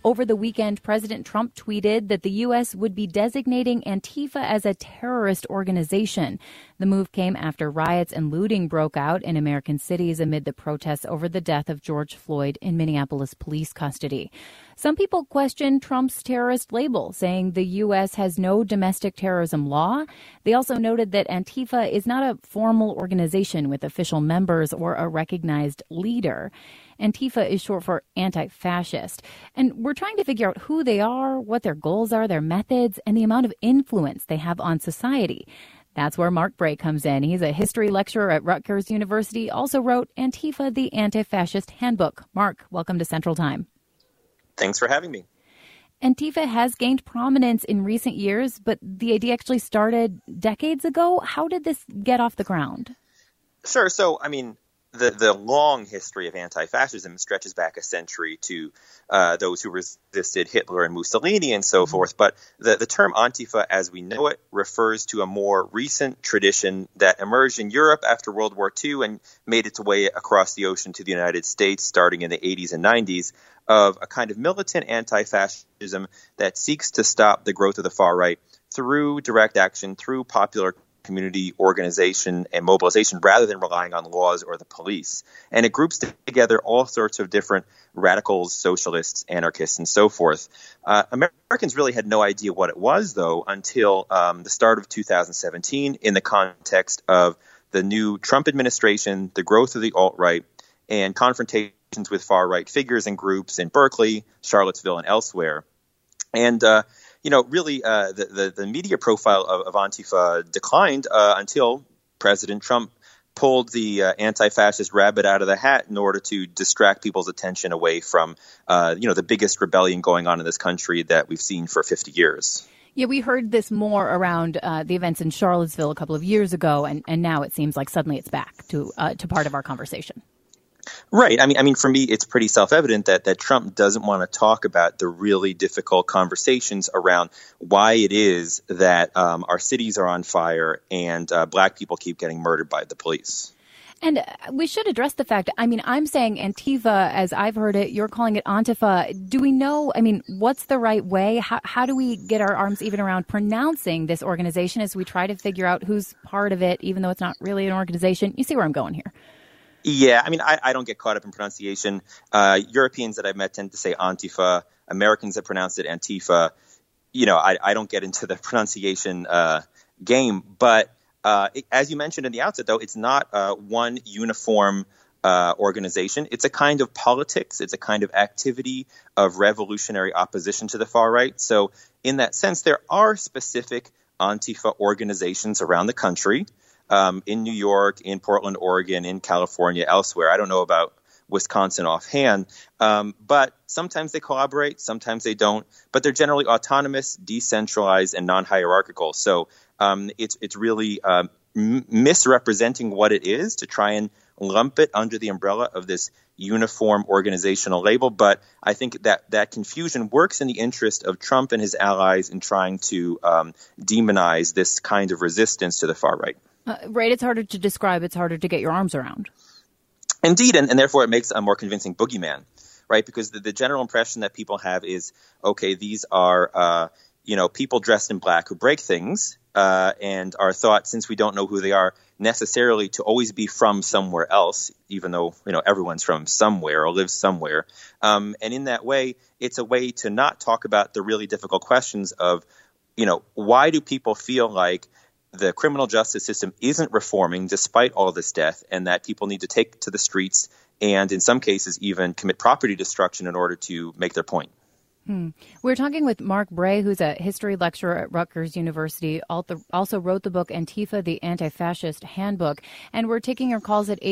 Over the weekend, President Trump tweeted that the U.S. would be designating Antifa as a terrorist organization. The move came after riots and looting broke out in American cities amid the protests over the death of George Floyd in Minneapolis police custody. Some people question Trump's terrorist label, saying the U.S. has no domestic terrorism law. They also noted that Antifa is not a formal organization with official members or a recognized leader. Antifa is short for anti-fascist. And we're trying to figure out who they are, what their goals are, their methods, and the amount of influence they have on society. That's where Mark Bray comes in. He's a history lecturer at Rutgers University, also wrote Antifa, the Anti-Fascist Handbook. Mark, welcome to Central Time. Thanks for having me. Antifa has gained prominence in recent years, but the idea actually started decades ago. How did this get off the ground? Sure. So, the long history of anti-fascism stretches back a century to those who resisted Hitler and Mussolini and so forth. But the term Antifa, as we know it, refers to a more recent tradition that emerged in Europe after World War II and made its way across the ocean to the United States starting in the 80s and 90s, of a kind of militant anti-fascism that seeks to stop the growth of the far right through direct action, through popular community organization and mobilization, rather than relying on laws or the police. And it groups together all sorts of different radicals, socialists, anarchists, and so forth. Americans really had no idea what it was, though, until the start of 2017 in the context of the new Trump administration, the growth of the alt-right, and confrontations with far-right figures and groups in Berkeley, Charlottesville, and elsewhere. And really, the media profile of Antifa declined until President Trump pulled the anti-fascist rabbit out of the hat in order to distract people's attention away from, the biggest rebellion going on in this country that we've seen for 50 years. Yeah, we heard this more around the events in Charlottesville a couple of years ago, and now it seems like suddenly it's back to part of our conversation. Right. For me, it's pretty self-evident that Trump doesn't want to talk about the really difficult conversations around why it is that our cities are on fire and black people keep getting murdered by the police. And we should address the fact, I'm saying Antifa as I've heard it. You're calling it Antifa. Do we know, what's the right way? How do we get our arms even around pronouncing this organization as we try to figure out who's part of it, even though it's not really an organization? You see where I'm going here. Yeah, I don't get caught up in pronunciation. Europeans that I've met tend to say Antifa. Americans that pronounce it Antifa. I don't get into the pronunciation game. But as you mentioned in the outset, though, it's not one uniform organization. It's a kind of politics. It's a kind of activity of revolutionary opposition to the far right. So in that sense, there are specific Antifa organizations around the country. In New York, in Portland, Oregon, in California, elsewhere. I don't know about Wisconsin offhand, but sometimes they collaborate, sometimes they don't. But they're generally autonomous, decentralized, and non-hierarchical. So it's really misrepresenting what it is to try and lump it under the umbrella of this uniform organizational label. But I think that confusion works in the interest of Trump and his allies in trying to demonize this kind of resistance to the far right. Right. It's harder to describe. It's harder to get your arms around. Indeed. And therefore, it makes a more convincing boogeyman. Right. Because the general impression that people have is, OK, these are, people dressed in black who break things and are thought, since we don't know who they are, necessarily to always be from somewhere else, even though, everyone's from somewhere or lives somewhere. And in that way, it's a way to not talk about the really difficult questions of, why do people feel like the criminal justice system isn't reforming despite all this death, and that people need to take to the streets and in some cases even commit property destruction in order to make their point. We're talking with Mark Bray, who's a history lecturer at Rutgers University, also wrote the book Antifa, the Anti-Fascist Handbook. And we're taking your calls at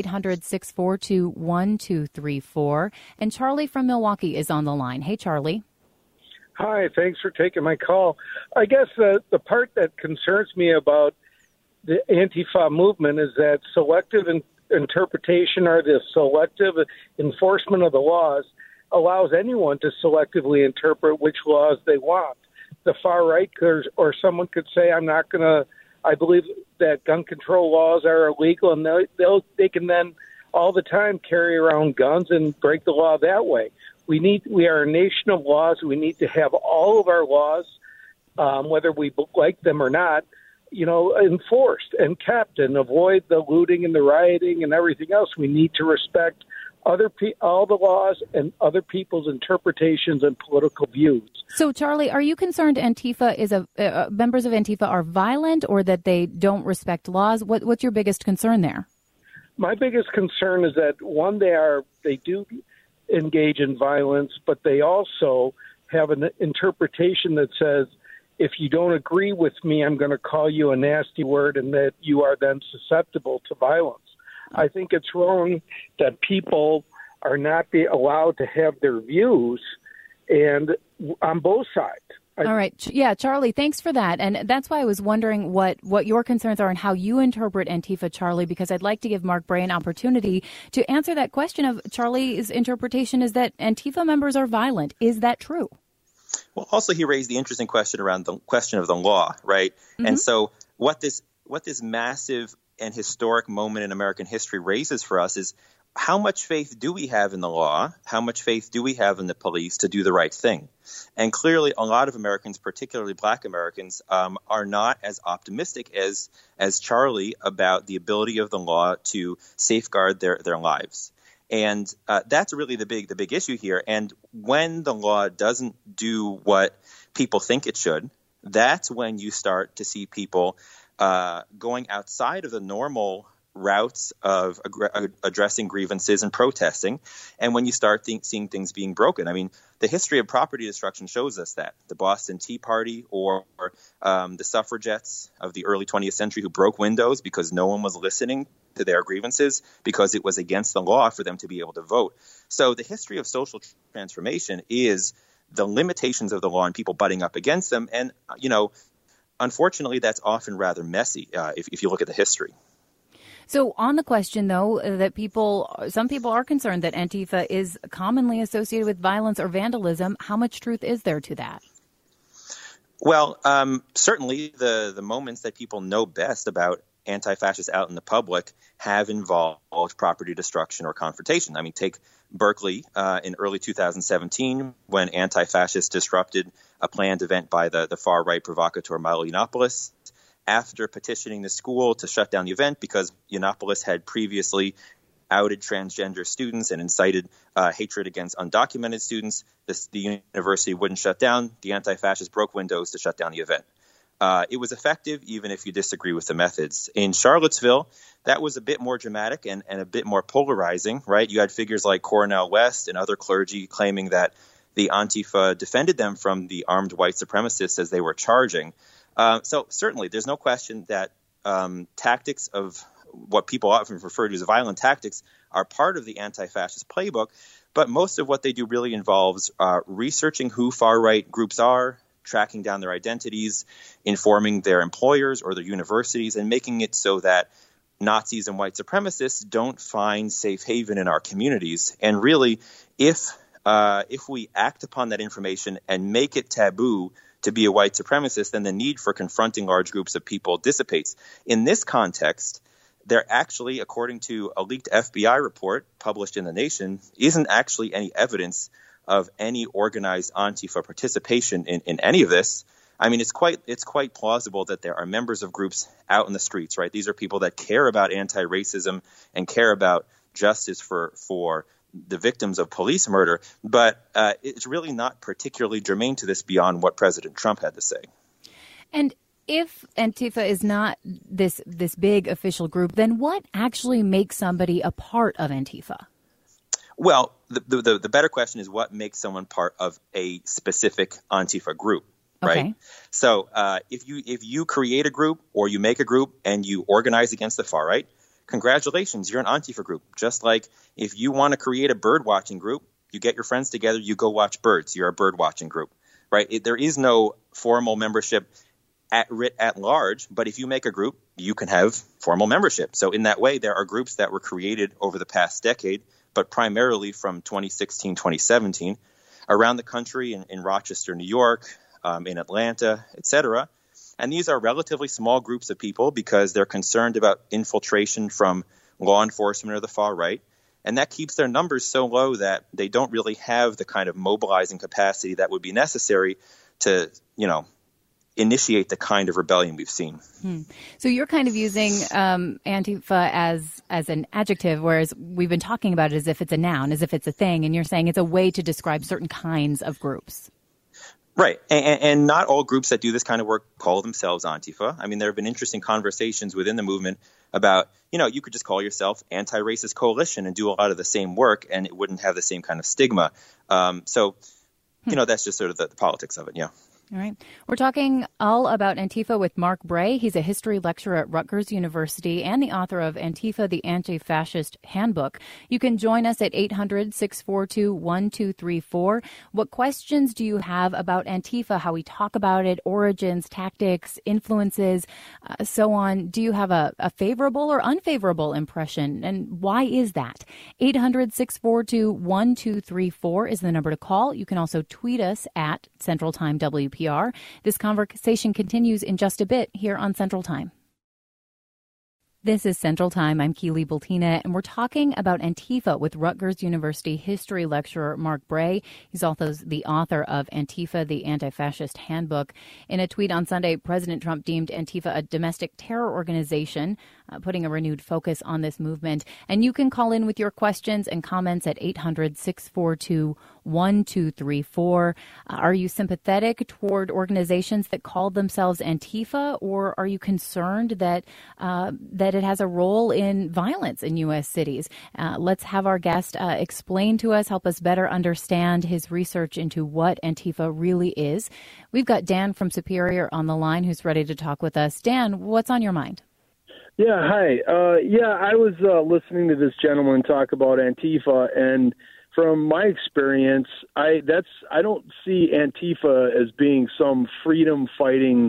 800-642-1234. And Charlie from Milwaukee is on the line. Hey, Charlie. Hi, thanks for taking my call. I guess the part that concerns me about the Antifa movement is that selective interpretation or the selective enforcement of the laws allows anyone to selectively interpret which laws they want. The far right or someone could say, I believe that gun control laws are illegal, and they can then all the time carry around guns and break the law that way. We are a nation of laws. We need to have all of our laws, whether we like them or not, enforced and kept, and avoid the looting and the rioting and everything else. We need to respect all the laws and other people's interpretations and political views. So, Charlie, are you concerned Antifa is members of Antifa are violent, or that they don't respect laws? What's your biggest concern there? My biggest concern is that, one, they do engage in violence, but they also have an interpretation that says, if you don't agree with me, I'm going to call you a nasty word, and that you are then susceptible to violence. I think it's wrong that people are not allowed to have their views, and on both sides. All right. Yeah, Charlie, thanks for that. And that's why I was wondering what your concerns are and how you interpret Antifa, Charlie, because I'd like to give Mark Bray an opportunity to answer that question of Charlie's interpretation is that Antifa members are violent. Is that true? Well, also he raised the interesting question around the question of the law, right? Mm-hmm. And so what this massive and historic moment in American history raises for us is, how much faith do we have in the law? How much faith do we have in the police to do the right thing? And clearly, a lot of Americans, particularly Black Americans, are not as optimistic as Charlie about the ability of the law to safeguard their lives. And that's really the big issue here. And when the law doesn't do what people think it should, that's when you start to see people going outside of the normal routes of addressing grievances and protesting, and when you start seeing things being broken. I mean, the history of property destruction shows us that. The Boston Tea Party or the suffragettes of the early 20th century who broke windows because no one was listening to their grievances because it was against the law for them to be able to vote. So the history of social transformation is the limitations of the law and people butting up against them. And, unfortunately, that's often rather messy if you look at the history. So on the question, though, that some people are concerned that Antifa is commonly associated with violence or vandalism, how much truth is there to that? Well, certainly the moments that people know best about anti-fascists out in the public have involved property destruction or confrontation. I mean, take Berkeley in early 2017 when anti-fascists disrupted a planned event by the far-right provocateur Milo Yiannopoulos, after petitioning the school to shut down the event because Yiannopoulos had previously outed transgender students and incited hatred against undocumented students. The university wouldn't shut down. The anti-fascists broke windows to shut down the event. It was effective, even if you disagree with the methods. In Charlottesville, that was a bit more dramatic and a bit more polarizing, right? You had figures like Cornel West and other clergy claiming that the Antifa defended them from the armed white supremacists as they were charging. So certainly there's no question that tactics of what people often refer to as violent tactics are part of the anti-fascist playbook. But most of what they do really involves researching who far-right groups are, tracking down their identities, informing their employers or their universities, and making it so that Nazis and white supremacists don't find safe haven in our communities. And really, if we act upon that information and make it taboo to be a white supremacist, then the need for confronting large groups of people dissipates. In this context, there actually, according to a leaked FBI report published in The Nation, isn't actually any evidence of any organized Antifa participation in any of this. I mean, it's quite plausible that there are members of groups out in the streets, right? These are people that care about anti-racism and care about justice for the victims of police murder, but it's really not particularly germane to this beyond what President Trump had to say. And if Antifa is not this big official group, then what actually makes somebody a part of Antifa? Well, the better question is what makes someone part of a specific Antifa group, right? Okay. So if you create a group or you make a group and you organize against the far right, congratulations, you're an Antifa group. Just like if you want to create a bird watching group, you get your friends together, you go watch birds. You're a bird watching group, right? There is no formal membership at large, but if you make a group, you can have formal membership. So in that way, there are groups that were created over the past decade, but primarily from 2016, 2017, around the country in Rochester, New York, in Atlanta, etc. And these are relatively small groups of people because they're concerned about infiltration from law enforcement or the far right. And that keeps their numbers so low that they don't really have the kind of mobilizing capacity that would be necessary to, initiate the kind of rebellion we've seen. So you're kind of using Antifa as an adjective, whereas we've been talking about it as if it's a noun, as if it's a thing, and you're saying it's a way to describe certain kinds of groups. Right. And not all groups that do this kind of work call themselves Antifa. I mean, there have been interesting conversations within the movement about, you could just call yourself Anti-Racist Coalition and do a lot of the same work, and it wouldn't have the same kind of stigma. So, that's just sort of the politics of it, yeah. All right. We're talking all about Antifa with Mark Bray. He's a history lecturer at Rutgers University and the author of Antifa, the Anti-Fascist Handbook. You can join us at 800-642-1234. What questions do you have about Antifa, how we talk about it, origins, tactics, influences, so on? Do you have a favorable or unfavorable impression, and why is that? 800-642-1234 is the number to call. You can also tweet us at Central Time WPR. This conversation continues in just a bit here on Central Time. This is Central Time. I'm Keely Bultina, and we're talking about Antifa with Rutgers University history lecturer Mark Bray. He's also the author of Antifa, the Anti-Fascist Handbook. In a tweet on Sunday, President Trump deemed Antifa a domestic terror organization, putting a renewed focus on this movement. And you can call in with your questions and comments at 800-642-1234. Are you sympathetic toward organizations that call themselves Antifa, or are you concerned that it has a role in violence in U.S. cities? Let's have our guest explain to us, help us better understand his research into what Antifa really is. We've got Dan from Superior on the line who's ready to talk with us. Dan, what's on your mind? Yeah, hi. I was listening to this gentleman talk about Antifa, and from my experience, I don't see Antifa as being some freedom-fighting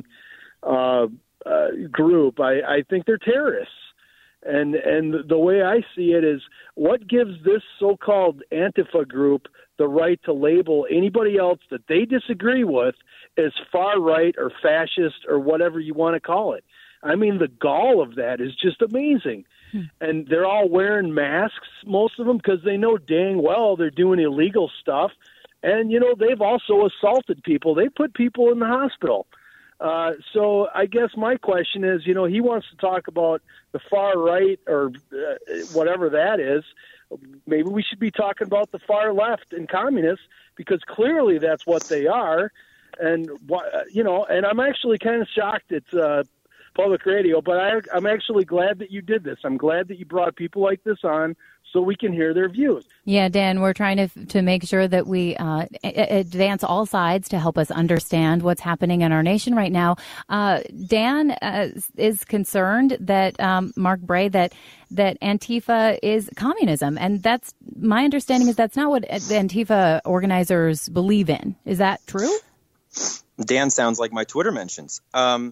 group. I think they're terrorists. And the way I see it is, what gives this so-called Antifa group the right to label anybody else that they disagree with as far-right or fascist or whatever you want to call it? I mean, the gall of that is just amazing. And they're all wearing masks, most of them, because they know dang well they're doing illegal stuff. And, they've also assaulted people. They put people in the hospital. So I guess my question is, he wants to talk about the far right or whatever that is. Maybe we should be talking about the far left and communists, because clearly that's what they are. And, and I'm actually kind of shocked it's public radio, but I'm actually glad that you did this. I'm glad that you brought people like this on so we can hear their views. Yeah, Dan, we're trying to make sure that we advance all sides to help us understand what's happening in our nation right now. Dan is concerned that, Mark Bray, that Antifa is communism. And that's my understanding is that's not what the Antifa organizers believe in. Is that true? Dan sounds like my Twitter mentions. I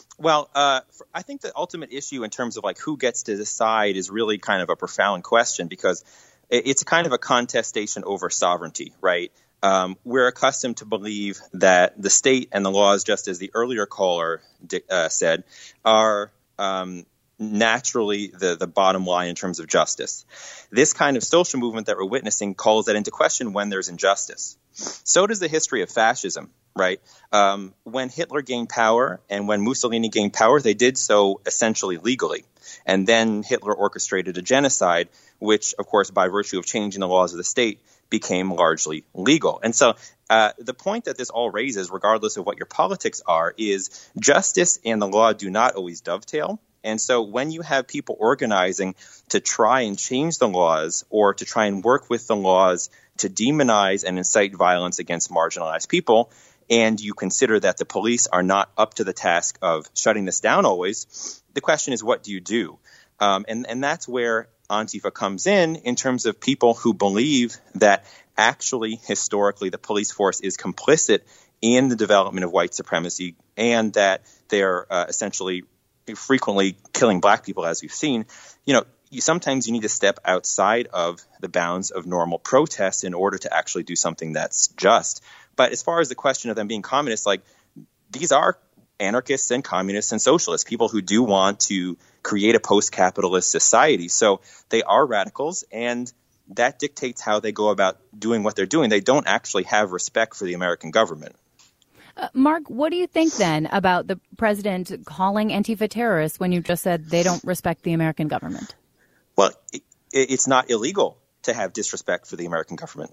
think the ultimate issue in terms of who gets to decide is really kind of a profound question, because it's kind of a contestation over sovereignty, right? We're accustomed to believe that the state and the laws, just as the earlier caller said, are naturally the bottom line in terms of justice. This kind of social movement that we're witnessing calls that into question when there's injustice. So does the history of fascism, right? When Hitler gained power and when Mussolini gained power, they did so essentially legally. And then Hitler orchestrated a genocide, which, of course, by virtue of changing the laws of the state, became largely legal. And so the point that this all raises, regardless of what your politics are, is justice and the law do not always dovetail. And so when you have people organizing to try and change the laws or to try and work with the laws to demonize and incite violence against marginalized people, and you consider that the police are not up to the task of shutting this down always, the question is, what do you do? And that's where Antifa comes in terms of people who believe that actually, historically, the police force is complicit in the development of white supremacy and that they're essentially frequently killing black people, as we've seen. Sometimes you need to step outside of the bounds of normal protests in order to actually do something that's just. But as far as the question of them being communists, these are anarchists and communists and socialists, people who do want to create a post-capitalist society. So they are radicals, and that dictates how they go about doing what they're doing. They don't actually have respect for the American government. Mark, what do you think then about the president calling Antifa terrorists when you just said they don't respect the American government? Well, it's not illegal to have disrespect for the American government.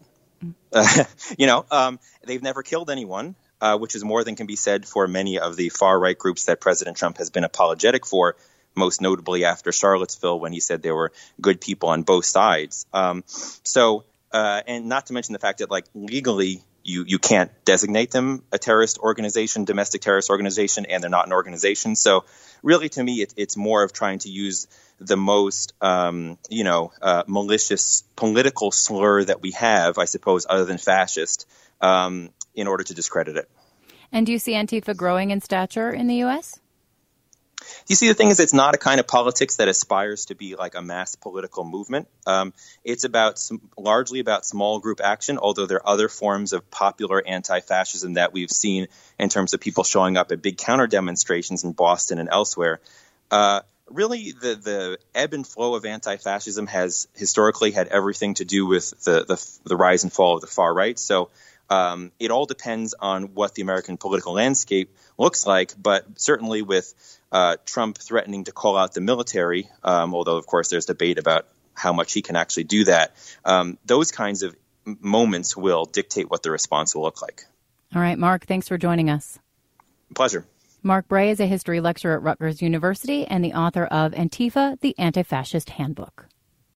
They've never killed anyone, which is more than can be said for many of the far-right groups that President Trump has been apologetic for, most notably after Charlottesville when he said there were good people on both sides. And not to mention the fact that, like, legally, you can't designate them a terrorist organization, domestic terrorist organization, and they're not an organization. So really, to me, it's more of trying to use the most, malicious political slur that we have, I suppose, other than fascist, in order to discredit it. And do you see Antifa growing in stature in the U.S.? You see, the thing is, it's not a kind of politics that aspires to be like a mass political movement. It's largely about small group action, although there are other forms of popular anti-fascism that we've seen in terms of people showing up at big counter demonstrations in Boston and elsewhere. Really, the ebb and flow of anti-fascism has historically had everything to do with the rise and fall of the far right. So it all depends on what the American political landscape looks like. But certainly with Trump threatening to call out the military, although, of course, there's debate about how much he can actually do that, those kinds of moments will dictate what the response will look like. All right, Mark, thanks for joining us. Pleasure. Mark Bray is a history lecturer at Rutgers University and the author of Antifa, the Anti-Fascist Handbook.